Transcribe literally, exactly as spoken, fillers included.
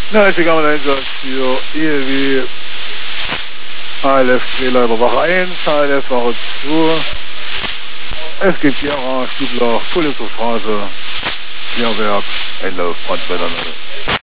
Na, ist egal, Einsatz für E L W A L F Drehleiter Wache eins, A L F Wache zwei. Es gibt Gera, Stublach, Polizeistraße, Klärwerk, Einlauf, Brandwetter.